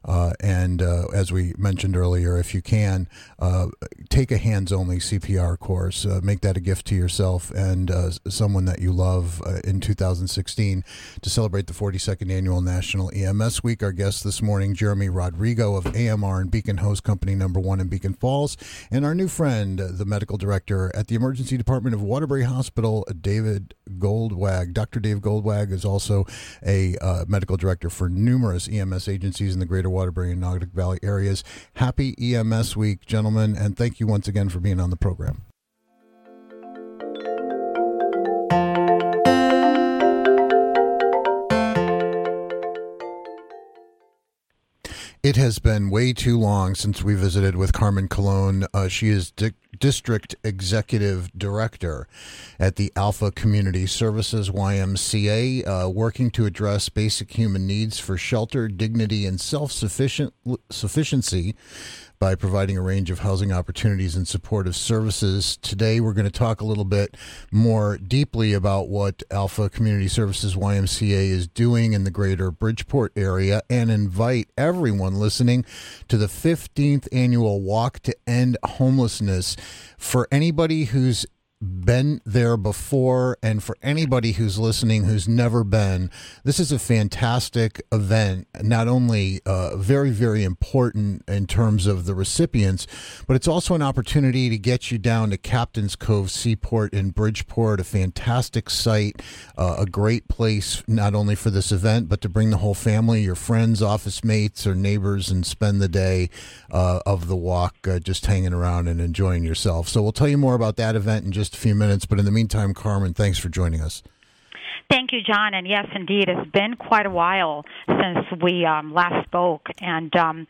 Uh, and uh, as we mentioned earlier, if you can, uh, take a hands-only C P R course. Uh, make that a gift to yourself and uh, someone that you love uh, in two thousand sixteen to celebrate the forty-second Annual National E M S Week. Our guest this morning, Jeremy Rodrigo of A M R and Beacon Hose Company number one in Beacon Falls, and our new friend, the medical director at the Emergency Department of Waterbury Hospital, David Goldwag. Doctor Dave Goldwag is also a uh, medical director for numerous E M S agencies in the greater Waterbury and Naugatuck Valley areas. Happy E M S Week, gentlemen, and thank you once again for being on the program. It has been way too long since we visited with Carmen Colon. Uh, she is di- District Executive Director at the Alpha Community Services, Y M C A, uh, working to address basic human needs for shelter, dignity, and self-sufficient sufficiency by providing a range of housing opportunities and supportive services. Today, we're going to talk a little bit more deeply about what Alpha Community Services Y M C A is doing in the greater Bridgeport area and invite everyone listening to the fifteenth annual Walk to End Homelessness. For anybody who's been there before and for anybody who's listening who's never been, this is a fantastic event, not only uh, very, very important in terms of the recipients, but it's also an opportunity to get you down to Captain's Cove Seaport in Bridgeport, a fantastic site, uh, a great place not only for this event, but to bring the whole family, your friends, office mates, or neighbors and spend the day uh, of the walk uh, just hanging around and enjoying yourself. So we'll tell you more about that event in just a few minutes, but in the meantime, Carmen, thanks for joining us. Thank you, John. And yes, indeed, it's been quite a while since we um, last spoke. And um,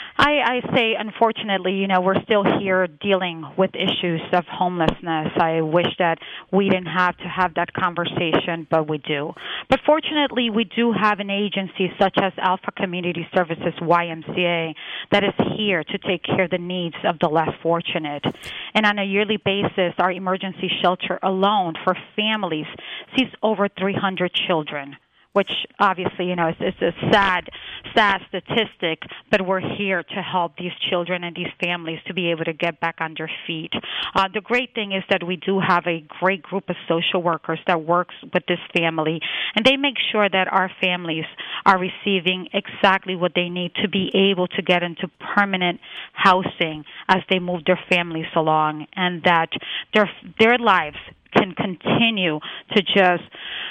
I, I say, unfortunately, you know, we're still here dealing with issues of homelessness. I wish that we didn't have to have that conversation, but we do. But fortunately, we do have an agency such as Alpha Community Services, Y M C A, that is here to take care of the needs of the less fortunate. And on a yearly basis, our emergency shelter alone for families sees over three hundred children, which obviously, you know, is, is a sad, sad statistic, but we're here to help these children and these families to be able to get back on their feet. Uh, the great thing is that we do have a great group of social workers that works with this family, and they make sure that our families are receiving exactly what they need to be able to get into permanent housing as they move their families along, and that their their lives can continue to just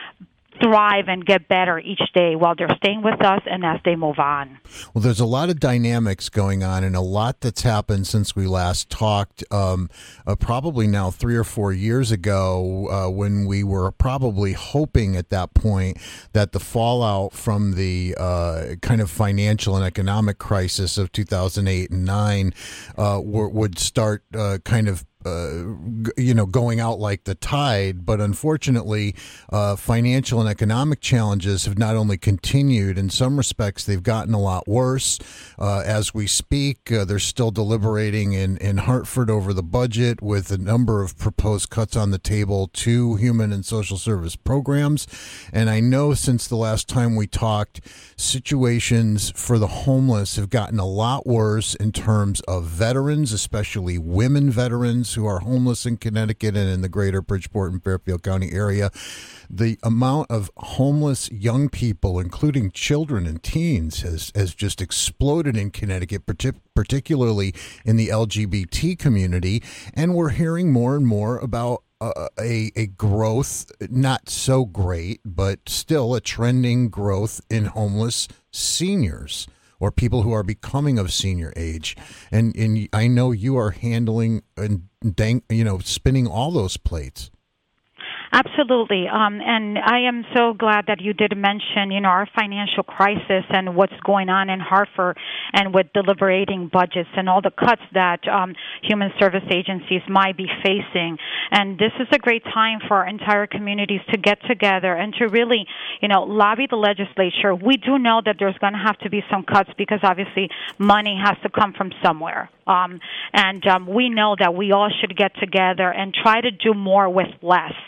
thrive and get better each day while they're staying with us and as they move on. Well, there's a lot of dynamics going on and a lot that's happened since we last talked, um, uh, probably now three or four years ago, uh, when we were probably hoping at that point that the fallout from the uh, kind of financial and economic crisis of two thousand eight and nine uh, were, would start uh, kind of Uh, you know, going out like the tide, but unfortunately, uh, financial and economic challenges have not only continued, in some respects, they've gotten a lot worse. Uh, as we speak, uh, they're still deliberating in, in Hartford over the budget with a number of proposed cuts on the table to human and social service programs. And I know since the last time we talked, situations for the homeless have gotten a lot worse in terms of veterans, especially women veterans who are homeless in Connecticut and in the greater Bridgeport and Fairfield County area. The amount of homeless young people, including children and teens, has, has just exploded in Connecticut, particularly in the L G B T community. And we're hearing more and more about uh, a, a growth, not so great, but still a trending growth in homeless seniors, or people who are becoming of senior age. And and I know you are handling and dang, you know, spinning all those plates. Absolutely. Um, and I am so glad that you did mention, you know, our financial crisis and what's going on in Hartford and with deliberating budgets and all the cuts that um, human service agencies might be facing. And this is a great time for our entire communities to get together and to really, you know, lobby the legislature. We do know that there's going to have to be some cuts because obviously money has to come from somewhere. Um, and um, we know that we all should get together and try to do more with less.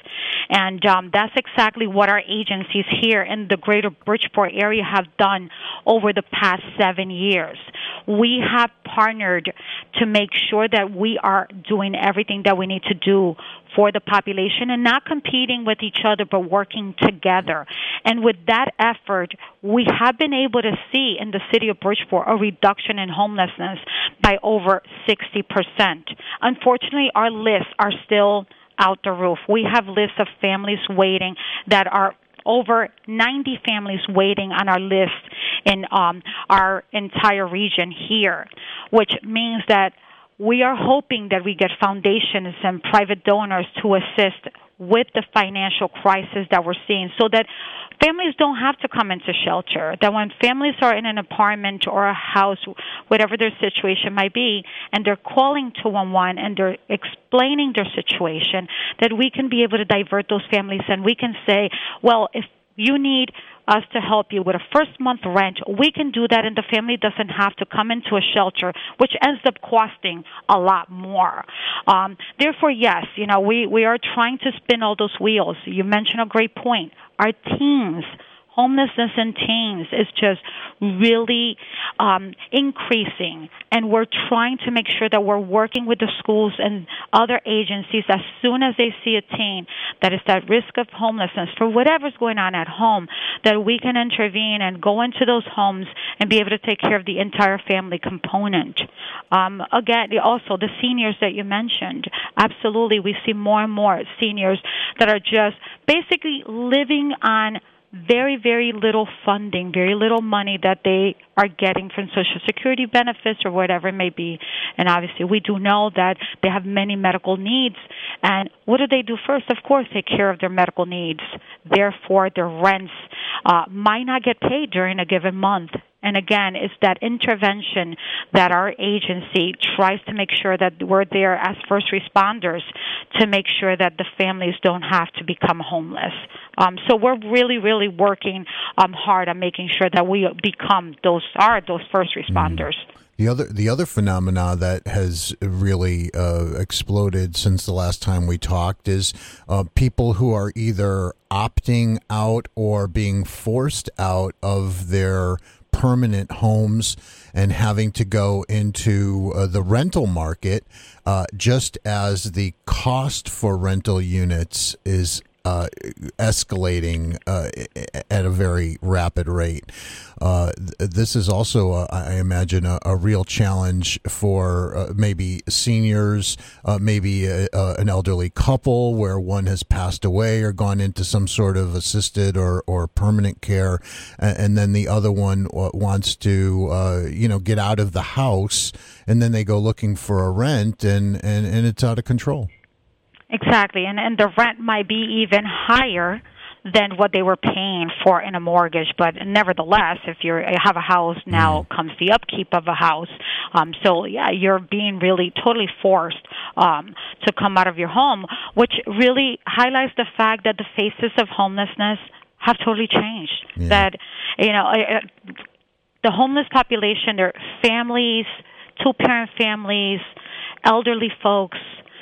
And um, that's exactly what our agencies here in the greater Bridgeport area have done over the past seven years. We have partnered to make sure that we are doing everything that we need to do for the population and not competing with each other but working together. And with that effort, we have been able to see in the city of Bridgeport a reduction in homelessness by over sixty percent. Unfortunately, our lists are still out the roof. We have lists of families waiting that are over ninety families waiting on our list in um, our entire region here, which means that we are hoping that we get foundations and private donors to assist with the financial crisis that we're seeing so that families don't have to come into shelter, that when families are in an apartment or a house, whatever their situation might be, and they're calling two one one and they're explaining their situation, that we can be able to divert those families and we can say, well, if you need us to help you with a first month rent, we can do that, and the family doesn't have to come into a shelter, which ends up costing a lot more. Um, therefore, yes, you know, we, we are trying to spin all those wheels. You mentioned a great point. Our teens, homelessness in teens is just really um, increasing, and we're trying to make sure that we're working with the schools and other agencies as soon as they see a teen that is at risk of homelessness for whatever's going on at home, that we can intervene and go into those homes and be able to take care of the entire family component. Um, again, also the seniors that you mentioned, absolutely, we see more and more seniors that are just basically living on very, very little funding, very little money that they are getting from Social Security benefits or whatever it may be. And obviously we do know that they have many medical needs. And what do they do first? Of course, take care of their medical needs. Therefore, their rents uh, might not get paid during a given month. And again, it's that intervention that our agency tries to make sure that we're there as first responders to make sure that the families don't have to become homeless. Um, so we're really, really working um, hard on making sure that we become those are those first responders. Mm. The other the other phenomena that has really uh, exploded since the last time we talked is uh, people who are either opting out or being forced out of their permanent homes and having to go into uh, the rental market, uh, just as the cost for rental units is uh, escalating uh, at a very rapid rate. Uh, th- this is also, uh, I imagine, a, a real challenge for uh, maybe seniors, uh, maybe a, a, an elderly couple where one has passed away or gone into some sort of assisted or, or permanent care, and, and then the other one w- wants to, uh, you know, get out of the house, and then they go looking for a rent, and, and, and it's out of control. Exactly, and and the rent might be even higher than what they were paying for in a mortgage. But nevertheless, if you have a house, now mm. comes the upkeep of a house. Um, so, yeah, you're being really totally forced um, to come out of your home, which really highlights the fact that the faces of homelessness have totally changed. Yeah. That, you know, the homeless population, they're families, two-parent families, elderly folks,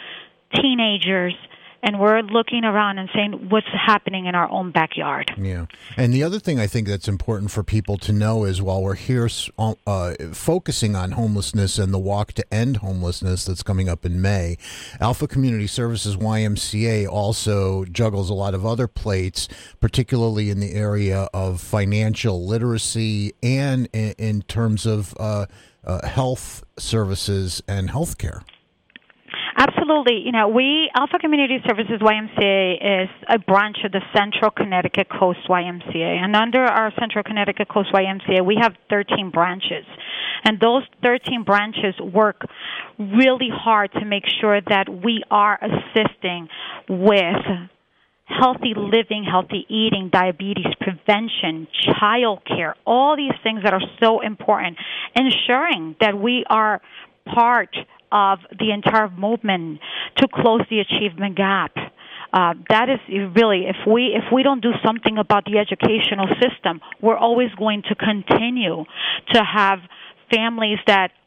teenagers, and we're looking around and saying what's happening in our own backyard. Yeah. And the other thing I think that's important for people to know is while we're here uh, focusing on homelessness and the Walk to End Homelessness that's coming up in May, Alpha Community Services Y M C A also juggles a lot of other plates, particularly in the area of financial literacy and in, in terms of uh, uh, health services and health care. Absolutely. You know, we, Alpha Community Services Y M C A is a branch of the Central Connecticut Coast Y M C A. And under our Central Connecticut Coast Y M C A, we have thirteen branches. And those thirteen branches work really hard to make sure that we are assisting with healthy living, healthy eating, diabetes prevention, child care, all these things that are so important, ensuring that we are part of the entire movement to close the achievement gap. Uh, that is really, if we if we don't do something about the educational system, we're always going to continue to have families that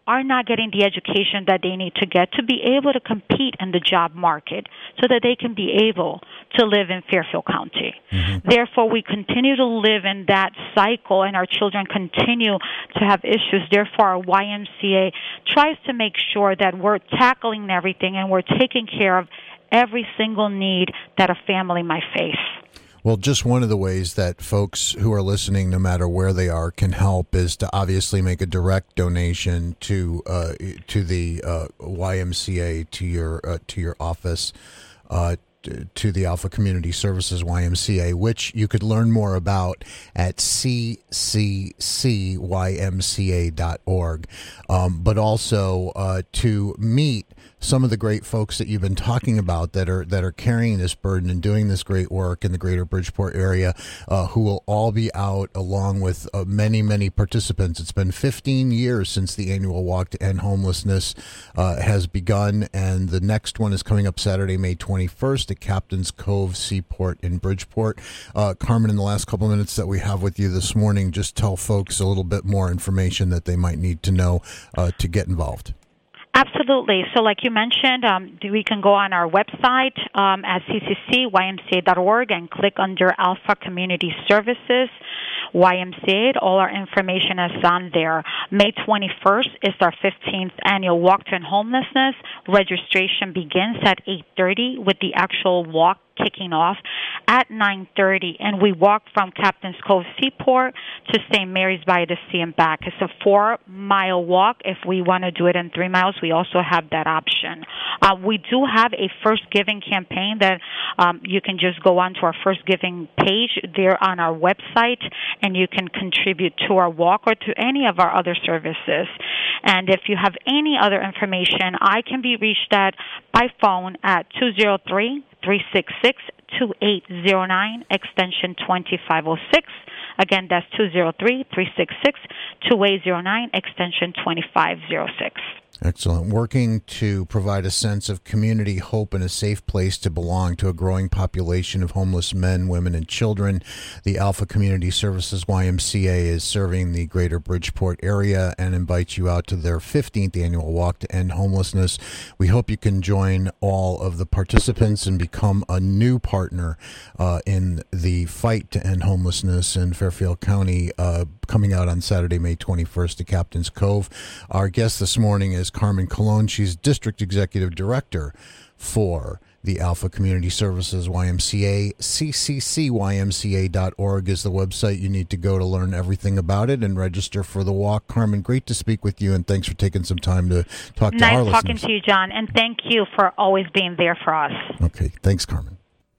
are not getting the education that they need to get to be able to compete in the job market so that they can be able to live in Fairfield County. Mm-hmm. Therefore, we continue to live in that cycle, and our children continue to have issues. Therefore, our Y M C A tries to make sure that we're tackling everything and we're taking care of every single need that a family might face. Well, just one of the ways that folks who are listening, no matter where they are, can help is to obviously make a direct donation to uh, to the uh, Y M C A, to your uh, to your office, uh, to the Alpha Community Services Y M C A, which you could learn more about at c c c y m c a dot org, um, but also uh, to meet some of the great folks that you've been talking about that are that are carrying this burden and doing this great work in the greater Bridgeport area, uh, who will all be out along with uh, many, many participants. It's been fifteen years since the annual Walk to End Homelessness uh, has begun, and the next one is coming up Saturday, May twenty-first at Captain's Cove Seaport in Bridgeport. Uh, Carmen, in the last couple of minutes that we have with you this morning, just tell folks a little bit more information that they might need to know uh, to get involved. Absolutely. So like you mentioned, um, we can go on our website um, at c c c y m c a dot org and click under Alpha Community Services, Y M C A. All our information is on there. May twenty-first is our fifteenth annual Walk to End Homelessness. Registration begins at eight thirty with the actual walk kicking off at nine thirty, and we walk from Captain's Cove Seaport to Saint Mary's by the Sea and back. It's a four-mile walk. If we want to do it in three miles, we also have that option. Uh, we do have a First Giving campaign that um, you can just go on to our First Giving page there on our website, and you can contribute to our walk or to any of our other services. And if you have any other information, I can be reached at by phone at two oh three, three six six, two eight oh nine, extension twenty-five oh six. Again, that's two oh three, three six six, two eight oh nine, extension twenty-five oh six. Excellent. Working to provide a sense of community, hope, and a safe place to belong to a growing population of homeless men, women, and children. The Alpha Community Services Y M C A is serving the greater Bridgeport area and invites you out to their fifteenth annual Walk to End Homelessness. We hope you can join all of the participants and become a new partner uh, in the fight to end homelessness in Fairfield County, uh, coming out on Saturday, May twenty-first at Captain's Cove. Our guest this morning is Carmen Colon. She's District Executive Director for the Alpha Community Services Y M C A. c c c y m c a dot org is the website you need to go to learn everything about it and register for the walk. Carmen, great to speak with you, and thanks for taking some time to talk nice to our listeners. Nice talking to you, John, and thank you for always being there for us. Okay, thanks, Carmen.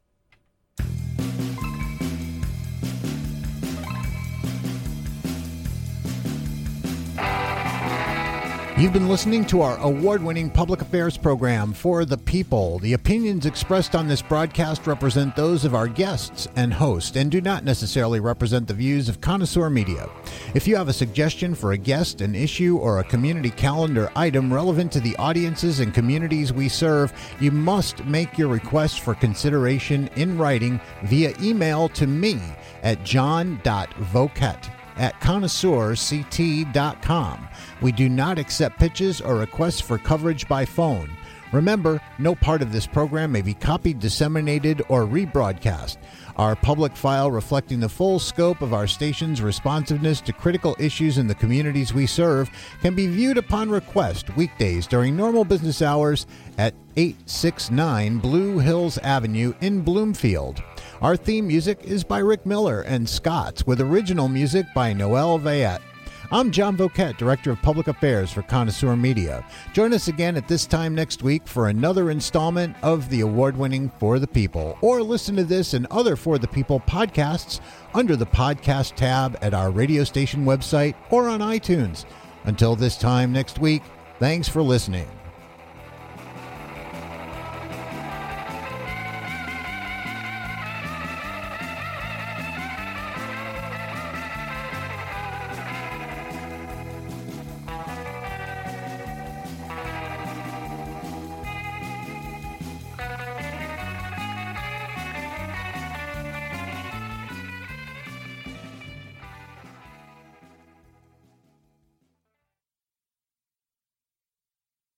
You've been listening to our award-winning public affairs program, For the People. The opinions expressed on this broadcast represent those of our guests and host and do not necessarily represent the views of Connoisseur Media. If you have a suggestion for a guest, an issue, or a community calendar item relevant to the audiences and communities we serve, you must make your request for consideration in writing via email to me at john dot voket at connoisseur c t dot com. We do not accept pitches or requests for coverage by phone. Remember, no part of this program may be copied, disseminated, or rebroadcast. Our public file reflecting the full scope of our station's responsiveness to critical issues in the communities we serve can be viewed upon request weekdays during normal business hours at eight sixty-nine Blue Hills Avenue in Bloomfield. Our theme music is by Rick Miller and Scott's, with original music by Noel Vayette. I'm John Voket, Director of Public Affairs for Connoisseur Media. Join us again at this time next week for another installment of the award-winning For the People, or listen to this and other For the People podcasts under the podcast tab at our radio station website or on iTunes. Until this time next week, thanks for listening.